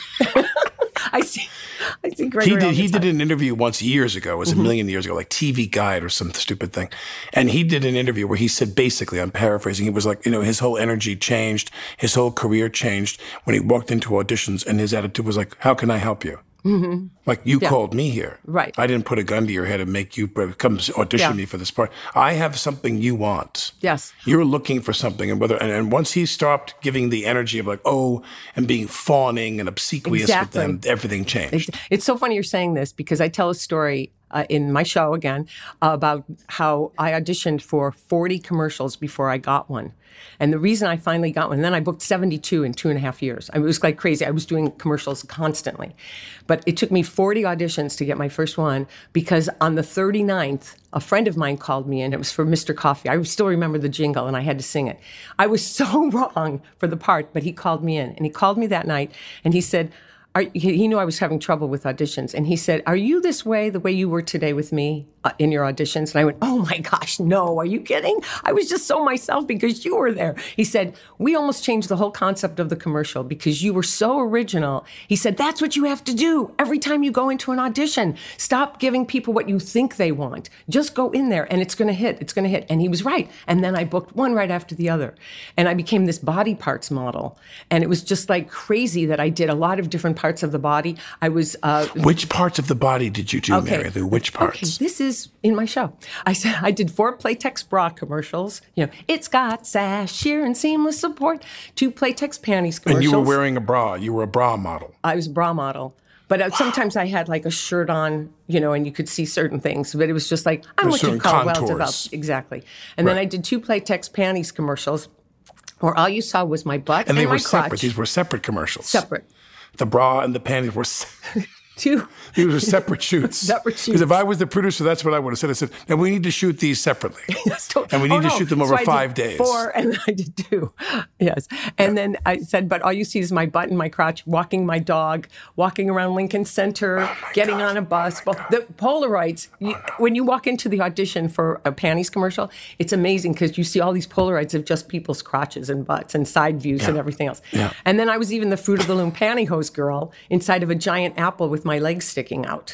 I see. I see Gregory He all did. the He time. did an interview once years ago. It was Mm-hmm. a million years ago, like T V Guide or some stupid thing. And he did an interview where he said, basically, I'm paraphrasing, he was like, you know, his whole energy changed, his whole career changed when he walked into auditions, and his attitude was like, "How can I help you?" Mm-hmm. Like, you Yeah. called me here. Right. I didn't put a gun to your head and make you come audition Yeah. me for this part. I have something you want. Yes. You're looking for something. And whether and, and once he stopped giving the energy of like, oh, and being fawning and obsequious Exactly. with them, everything changed. It's, it's so funny you're saying this because I tell a story uh, in my show again about how I auditioned for forty commercials before I got one. And the reason I finally got one, then I booked seventy-two in two and a half years. I mean, it was like crazy. I was doing commercials constantly. But it took me forty auditions to get my first one because on the thirty-ninth, a friend of mine called me in. It was for Mister Coffee. I still remember the jingle, and I had to sing it. I was so wrong for the part, but he called me in. And he called me that night, and he said, Are, he, he knew I was having trouble with auditions. And he said, "Are you this way, the way you were today with me uh, in your auditions?" And I went, "Oh my gosh, no, are you kidding? I was just so myself because you were there." He said, "We almost changed the whole concept of the commercial because you were so original." He said, "That's what you have to do every time you go into an audition. Stop giving people what you think they want. Just go in there and it's going to hit. It's going to hit." And he was right. And then I booked one right after the other. And I became this body parts model. And it was just like crazy that I did a lot of different parts of the body. I was... Uh, Which parts of the body did you do, Okay. Mary Lou? Which parts? Okay, this is in my show. I said I did four Playtex bra commercials. You know, it's got sash, sheer, and seamless support. Two Playtex panties commercials. And you were wearing a bra. You were a bra model. I was a bra model. But uh, sometimes I had like a shirt on, you know, and you could see certain things. But it was just like, I'm There's what you certain call well contours. developed. Exactly. And then Right. I did two Playtex panties commercials where all you saw was my butt And and, they my were crotch. separate. These were separate commercials. Separate. The bra and the panties were se- Two. these were separate shoots. Separate Because shoots. if I was the producer, that's what I would have said. I said, "Now we need to shoot these separately, and we need Oh, to no. shoot them over So I did five days." Four, and then I did two. Yes. And then I said, but all you see is my butt and my crotch, walking my dog, walking around Lincoln Center, Oh getting on a bus. Well, the Polaroids, you, when you walk into the audition for a panties commercial, it's amazing because you see all these Polaroids of just people's crotches and butts and side views and everything else. Yeah. And then I was even the Fruit of the Loom pantyhose girl inside of a giant apple with my legs sticking out.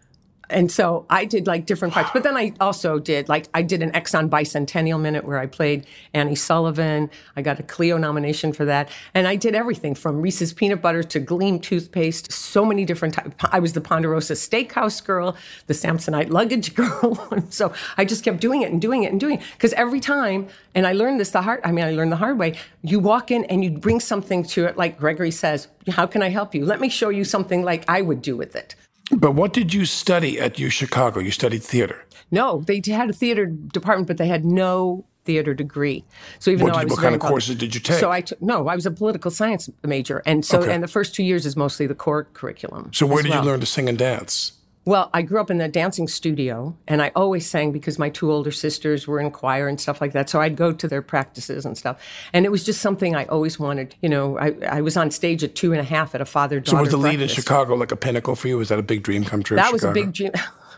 And so I did like different parts. But then I also did, like, I did an Exxon Bicentennial Minute where I played Annie Sullivan. I got a Clio nomination for that. And I did everything from Reese's Peanut Butter to Gleam toothpaste, so many different types. I was the Ponderosa Steakhouse girl, the Samsonite luggage girl. So I just kept doing it and doing it and doing it. Because every time, and I learned this the hard, I mean, I learned the hard way, you walk in and you bring something to it, like Gregory says, "How can I help you? Let me show you something like I would do with it." But what did you study at U Chicago? You studied theater. No, they had a theater department, but they had no theater degree. So even What though did- I was what very kind of involved- courses did you take? So I took no, I was a political science major, and so Okay. and the first two years is mostly the core curriculum. So where as did well. you learn to sing and dance? Well, I grew up in the dancing studio, and I always sang because my two older sisters were in choir and stuff like that. So I'd go to their practices and stuff, and it was just something I always wanted. You know, I, I was on stage at two and a half at a father-daughter So was the lead in breakfast. Chicago like a pinnacle for you? Was that a big dream come true? That was a Chicago? big dream.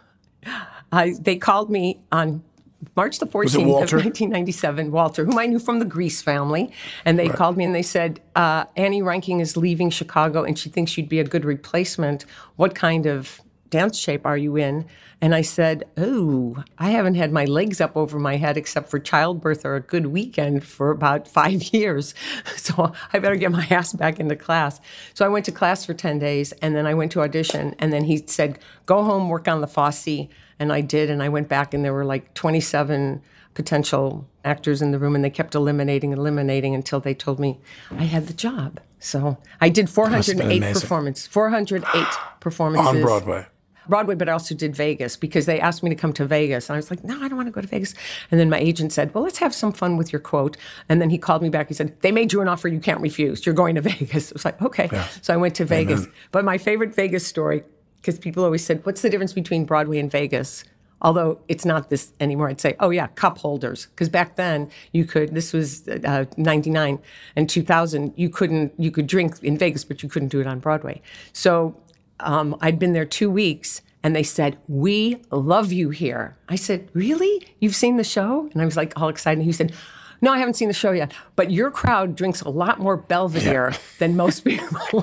I, they called me on March the Was it fourteenth Walter? of nineteen ninety-seven, Walter, whom I knew from the Grease family. And they called me and they said, uh, Annie Reinking is leaving Chicago and she thinks you'd be a good replacement. What kind of dance shape are you in? And I said, oh, I haven't had my legs up over my head except for childbirth or a good weekend for about five years. So I better get my ass back into class. So I went to class for ten days and then I went to audition. And then he said, go home, work on the Fosse. And I did. And I went back and there were like twenty-seven potential actors in the room. And they kept eliminating, eliminating until they told me I had the job. So I did four hundred eight amazing. performances, four hundred eight performances. On Broadway. Broadway, but I also did Vegas because they asked me to come to Vegas. And I was like, no, I don't want to go to Vegas. And then my agent said, well, let's have some fun with your quote. And then he called me back. He said, they made you an offer you can't refuse. You're going to Vegas. I was like, okay. Yeah. So I went to Vegas. Amen. But my favorite Vegas story, because people always said, what's the difference between Broadway and Vegas? Although it's not this anymore, I'd say, oh yeah, cup holders. Because back then you could, this was uh, ninety-nine and two thousand, you couldn't, you could drink in Vegas, but you couldn't do it on Broadway. So um, I'd been there two weeks and they said, we love you here. I said, really? You've seen the show? And I was like all excited. And he said, no, I haven't seen the show yet, but your crowd drinks a lot more Belvedere yeah. than most people.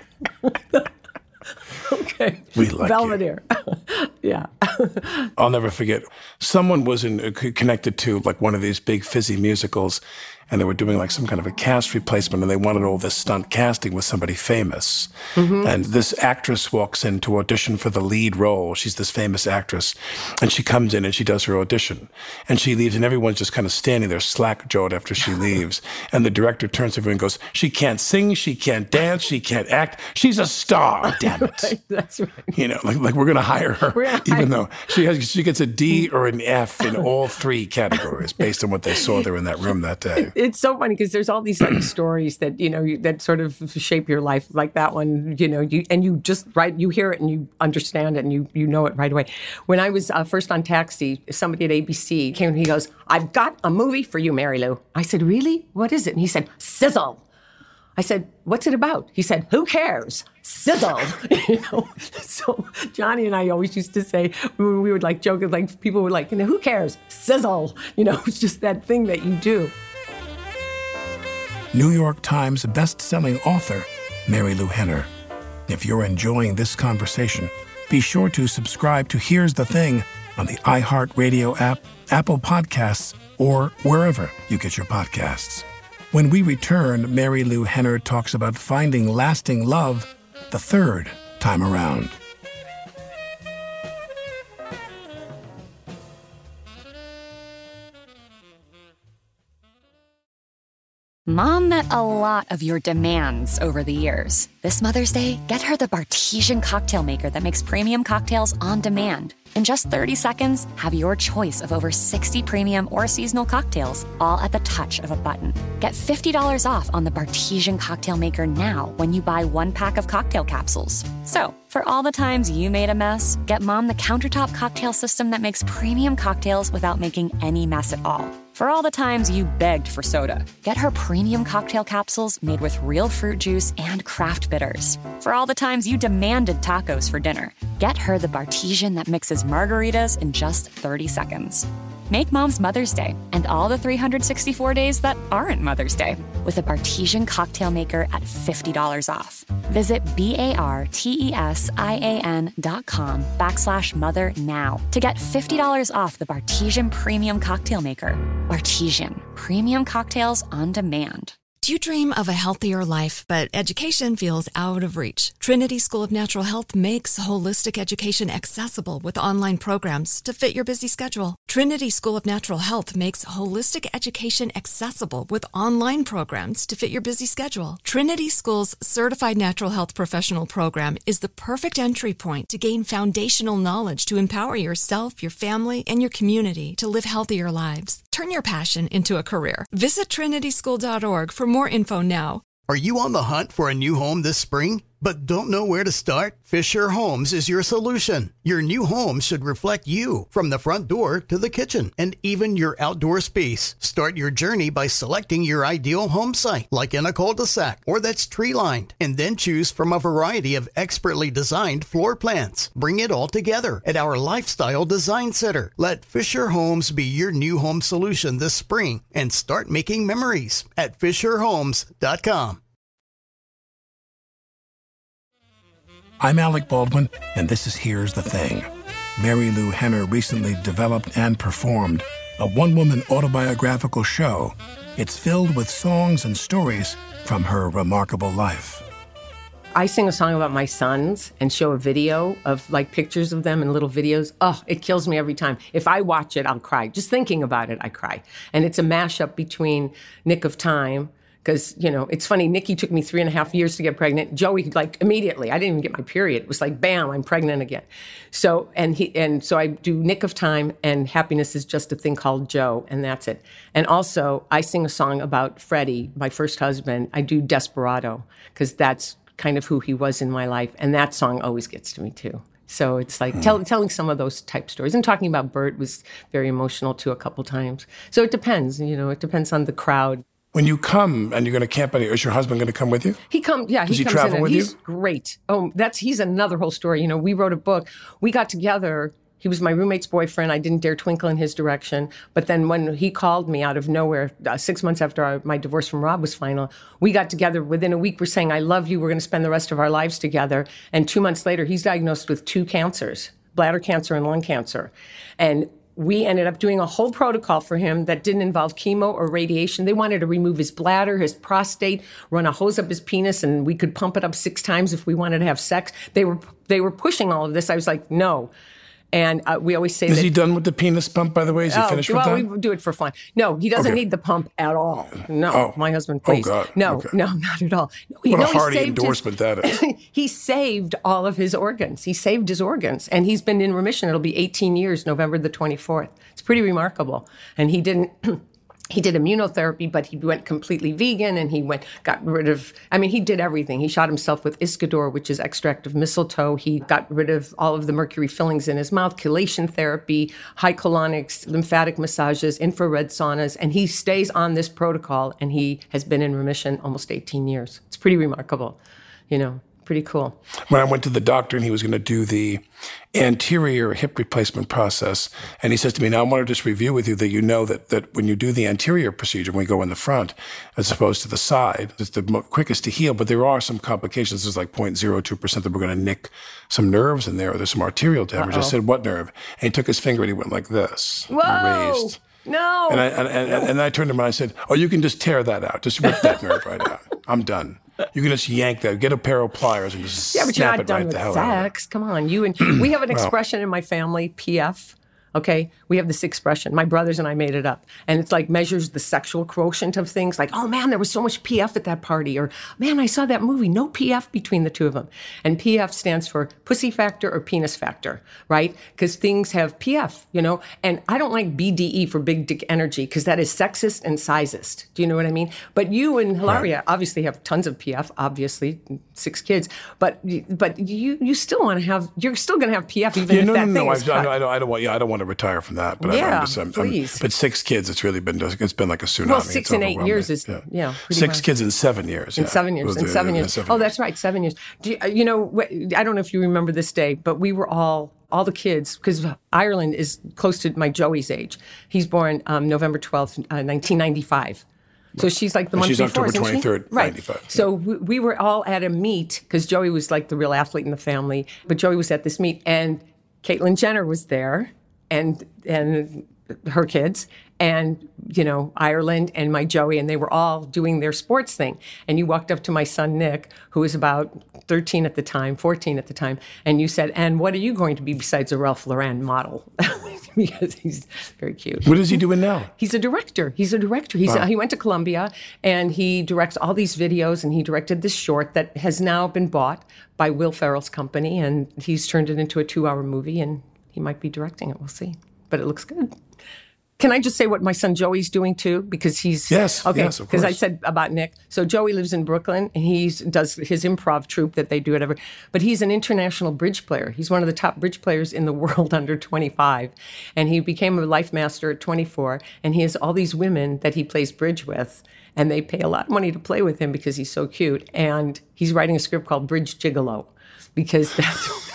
Okay. We like Belvedere. Yeah. I'll never forget. Someone was in, uh, connected to like one of these big fizzy musicals, and they were doing like some kind of a cast replacement, and they wanted all this stunt casting with somebody famous. Mm-hmm. And this actress walks in to audition for the lead role. She's this famous actress. And she comes in and she does her audition. And she leaves, and everyone's just kind of standing there slack-jawed after she leaves. And the director turns to her and goes, she can't sing, she can't dance, she can't act. She's a star, damn it. Right, that's right. You know, like, like we're going to hire her, hire even though she has, she gets a D or an F in all three categories based on what they saw there in that room that day. It's so funny because there's all these like stories that, you know, you, that sort of shape your life, like that one, you know, you and you just, right, you hear it and you understand it and you you know it right away. When I was uh, first on Taxi, somebody at A B C came and he goes, I've got a movie for you, Mary Lou. I said, really? What is it? And he said, Sizzle. I said, what's it about? He said, who cares? Sizzle. You know? So Johnny and I always used to say, when we would like joke, like people were like, who cares? Sizzle. You know, it's just that thing that you do. New York Times best-selling author, Mary Lou Henner. If you're enjoying this conversation, be sure to subscribe to Here's the Thing on the iHeartRadio app, Apple Podcasts, or wherever you get your podcasts. When we return, Mary Lou Henner talks about finding lasting love the third time around. Mom met a lot of your demands over the years. This Mother's Day, get her the Bartesian cocktail maker that makes premium cocktails on demand. In just thirty seconds, have your choice of over sixty premium or seasonal cocktails, all at the touch of a button. Get fifty dollars off on the Bartesian cocktail maker now when you buy one pack of cocktail capsules. So, for all the times you made a mess, get Mom the countertop cocktail system that makes premium cocktails without making any mess at all. For all the times you begged for soda, get her premium cocktail capsules made with real fruit juice and craft bitters. For all the times you demanded tacos for dinner, get her the Bartesian that mixes margaritas in just thirty seconds. Make Mom's Mother's Day and all the three hundred sixty-four days that aren't Mother's Day with a Bartesian cocktail maker at fifty dollars off. Visit B-A-R-T-E-S-I-A-N dot com backslash mother now to get fifty dollars off the Bartesian Premium Cocktail Maker. Bartesian, premium cocktails on demand. Do you dream of a healthier life, but education feels out of reach? Trinity School of Natural Health makes holistic education accessible with online programs to fit your busy schedule. Trinity School of Natural Health makes holistic education accessible with online programs to fit your busy schedule. Trinity School's Certified Natural Health Professional Program is the perfect entry point to gain foundational knowledge to empower yourself, your family, and your community to live healthier lives. Turn your passion into a career. Visit trinity school dot org for more info now. Are you on the hunt for a new home this spring, but don't know where to start? Fisher Homes is your solution. Your new home should reflect you, from the front door to the kitchen, and even your outdoor space. Start your journey by selecting your ideal home site, like in a cul-de-sac or that's tree-lined, and then choose from a variety of expertly designed floor plans. Bring it all together at our Lifestyle Design Center. Let Fisher Homes be your new home solution this spring and start making memories at fisher homes dot com. I'm Alec Baldwin, and this is Here's the Thing. Mary Lou Henner recently developed and performed a one-woman autobiographical show. It's filled with songs and stories from her remarkable life. I sing a song about my sons and show a video of like pictures of them and little videos. Oh, it kills me every time. If I watch it, I'll cry. Just thinking about it, I cry. And it's a mashup between Nick of Time, Because, you know, it's funny, Nikki took me three and a half years to get pregnant. Joey, like, immediately. I didn't even get my period. It was like, bam, I'm pregnant again. So, and he, and so I do Nick of Time and Happiness is Just a Thing Called Joe, and that's it. And also, I sing a song about Freddie, my first husband. I do Desperado, because that's kind of who he was in my life. And that song always gets to me, too. So it's like mm. tell, telling some of those type stories. And talking about Bert was very emotional, too, a couple times. So it depends, you know, it depends on the crowd. When you come and you're going to camp, is your husband going to come with you? He comes, yeah. Does he, he comes travel in with he's you? He's great. Oh, that's he's another whole story. You know, we wrote a book. We got together. He was my roommate's boyfriend. I didn't dare twinkle in his direction. But then when he called me out of nowhere, uh, six months after our, my divorce from Rob was final, we got together. Within a week, we're saying, I love you. We're going to spend the rest of our lives together. And two months later, he's diagnosed with two cancers, bladder cancer and lung cancer. And we ended up doing a whole protocol for him that didn't involve chemo or radiation. They wanted to remove his bladder, his prostate, run a hose up his penis, and we could pump it up six times if we wanted to have sex. They were they were pushing all of this. I was like, no. And uh, we always say Is that... Is he done with the penis pump, by the way? Is he oh, finished well, with that? we do it for fun. No, he doesn't okay. need the pump at all. No, oh. my husband, please. Oh, God. No, okay. no, not at all. No, what you a know, hearty endorsement his, that is. He saved all of his organs. He saved his organs. And he's been in remission. It'll be eighteen years, November the twenty-fourth. It's pretty remarkable. And he didn't... He did immunotherapy, but he went completely vegan, and he went got rid of, I mean, he did everything. He shot himself with Iscador, which is extract of mistletoe. He got rid of all of the mercury fillings in his mouth, chelation therapy, high colonics, lymphatic massages, infrared saunas, and he stays on this protocol, and he has been in remission almost eighteen years. It's pretty remarkable, you know. Pretty cool. When I went to the doctor and he was going to do the anterior hip replacement process, and he says to me, now I want to just review with you that you know that, that when you do the anterior procedure, when we go in the front, as opposed to the side, it's the quickest to heal, but there are some complications. There's like zero point zero two percent that we're going to nick some nerves in there, or there's some arterial damage. Uh-oh. I said, what nerve? And he took his finger and he went like this. Whoa! And raised. No! And I, and, and, and I turned to him and I said, oh, you can just tear that out. Just rip that nerve right out. I'm done. You can just yank that, get a pair of pliers and just yeah, but you're snap not it done right with the hell out. Sex. Come on, you and we have an expression in my family, P F. Okay, we have this expression. My brothers and I made it up, and it's like measures the sexual quotient of things. Like, oh man, there was so much P F at that party, or man, I saw that movie. No P F between the two of them. And P F stands for pussy factor or penis factor, right? Because things have P F, you know. And I don't like B D E for big dick energy because that is sexist and sizist. Do you know what I mean? But you and Hilaria right. obviously have tons of P F. Obviously, six kids. But but you you still want to have. You're still going to have P F even yeah, if no, that no, thing no, is I, cut. I, I don't. I don't want. Yeah, I don't want to retire from that. But yeah, I'm just, I'm, please. I'm, but six kids, it's really been. It's been like a tsunami. Well, six it's and eight years is yeah. yeah six much. kids in seven years. In yeah. seven years. In seven years. seven oh, years. that's right. Seven years. Do you, you know? I don't know if you remember this day, but we were all. All the kids, because Ireland is close to my Joey's age. He's born um, November twelfth, uh, nineteen ninety-five. So she's like the and month she's before, October twenty-third, right. ninety-five. So we, we were all at a meet, because Joey was like the real athlete in the family, but Joey was at this meet, and Caitlyn Jenner was there, and and her kids, and, you know, Ireland and my Joey, and they were all doing their sports thing. And you walked up to my son, Nick, who was about thirteen at the time, fourteen at the time, and you said, and what are you going to be besides a Ralph Lauren model? Because he's very cute. What is he doing now? He's a director. He's a director. He's wow. a, he went to Columbia, and he directs all these videos, and he directed this short that has now been bought by Will Ferrell's company, and he's turned it into a two-hour movie, and he might be directing it. We'll see. But it looks good. Can I just say what my son Joey's doing too? Because he's yes, okay. yes, of course. Because I said about Nick. So Joey lives in Brooklyn, and he does his improv troupe that they do whatever. But he's an international bridge player. He's one of the top bridge players in the world under twenty-five, and he became a life master at twenty-four. And he has all these women that he plays bridge with, and they pay a lot of money to play with him because he's so cute. And he's writing a script called Bridge Gigolo, because that's.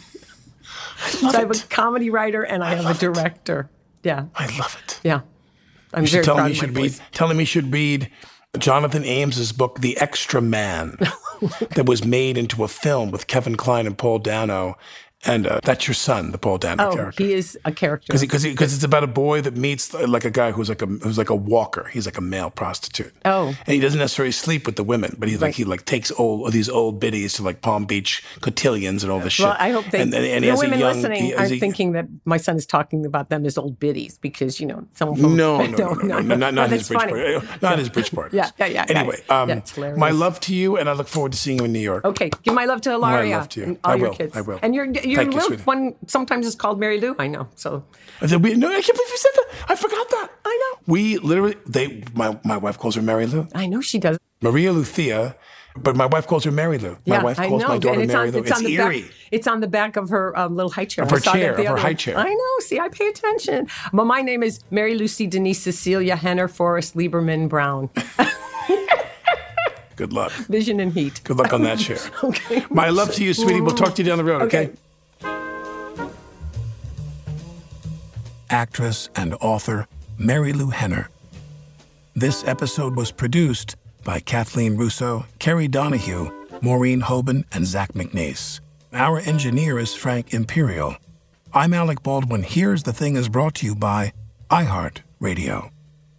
I love so I have it. a comedy writer and I, I have a director. It. Yeah. I love it. Yeah. I'm you very tell proud him of he my should voice. read, tell him he should read Jonathan Ames's book, The Extra Man, that was made into a film with Kevin Kline and Paul Dano. And uh, that's your son, the Paul Dano oh, character. he is a character. Because because it's about a boy that meets like a guy who's like a who's like a walker. He's like a male prostitute. Oh, and he doesn't necessarily sleep with the women, but he like right. he like takes old these old biddies to like Palm Beach cotillions and all this shit. Well, I hope they, and, and, and the he women young, listening he, are he, thinking that my son is talking about them as old biddies because, you know, some of them. No, no, no, no, no, no, not, not his bridge funny. party. Not his bridge party. Yeah, yeah, yeah. Anyway, yeah. um, yeah, it's hilarious. my love to you, and I look forward to seeing you in New York. Okay, give my love to Hilaria. My love to you. And all I your will, kids. I will. And your your Thank you, little sweetie. one sometimes is called Mary Lou. I know. So. I said, we, no, I can't believe you said that. I forgot that. I know. We literally, they, my, my wife calls her Mary Lou. I know she does. Maria Lucia, but my wife calls her Mary Lou. My Yeah, wife I calls know. my daughter and it's Mary on, Lou. It's, It's, on the eerie. back. It's on the back of her um, little high chair. Of her I saw that chair, the of her other high day. chair. I know. See, I pay attention. Well, my name is Mary Lucy Denise Cecilia Henner Forrest Lieberman Brown. Good luck. Vision and heat. Good luck on that chair. Okay. My love to you, sweetie. We'll talk to you down the road, okay? Okay. Actress and author Mary Lou Henner. This episode was produced by Kathleen Russo, Kerry Donahue, Maureen Hoban, and Zach McNace. Our engineer is Frank Imperial. I'm Alec Baldwin. Here's the Thing is brought to you by iHeart Radio.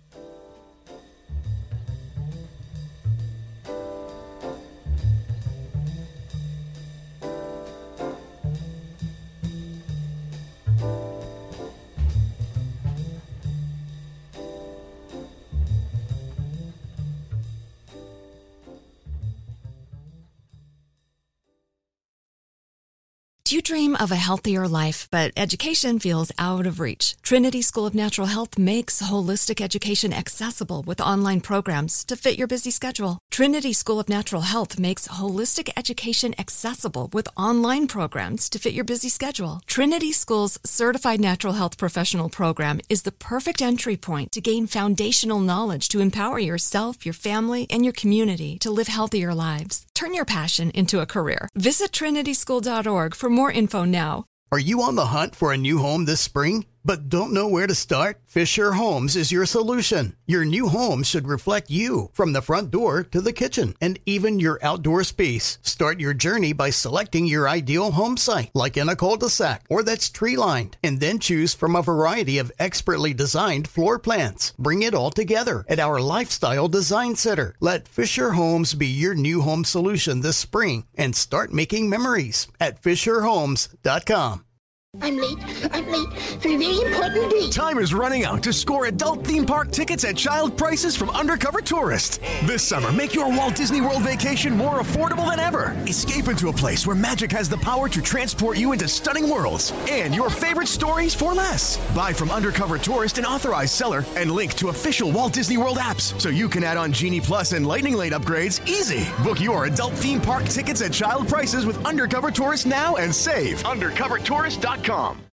Do you dream of a healthier life, but education feels out of reach? Trinity School of Natural Health makes holistic education accessible with online programs to fit your busy schedule. Trinity School of Natural Health makes holistic education accessible with online programs to fit your busy schedule. Trinity School's Certified Natural Health Professional Program is the perfect entry point to gain foundational knowledge to empower yourself, your family, and your community to live healthier lives. Turn your passion into a career. Visit trinity school dot org for more info now. Are you on the hunt for a new home this spring, but don't know where to start? Fisher Homes is your solution. Your new home should reflect you, from the front door to the kitchen, and even your outdoor space. Start your journey by selecting your ideal home site, like in a cul-de-sac or that's tree-lined, and then choose from a variety of expertly designed floor plans. Bring it all together at our Lifestyle Design Center. Let Fisher Homes be your new home solution this spring and start making memories at fisher homes dot com. I'm late. I'm late for a very important date. Time is running out to score adult theme park tickets at child prices from Undercover Tourist. This summer, make your Walt Disney World vacation more affordable than ever. Escape into a place where magic has the power to transport you into stunning worlds and your favorite stories for less. Buy from Undercover Tourist, an authorized seller, and link to official Walt Disney World apps so you can add on Genie Plus and Lightning Lane upgrades easy. Book your adult theme park tickets at child prices with Undercover Tourist now and save. undercover tourist dot com.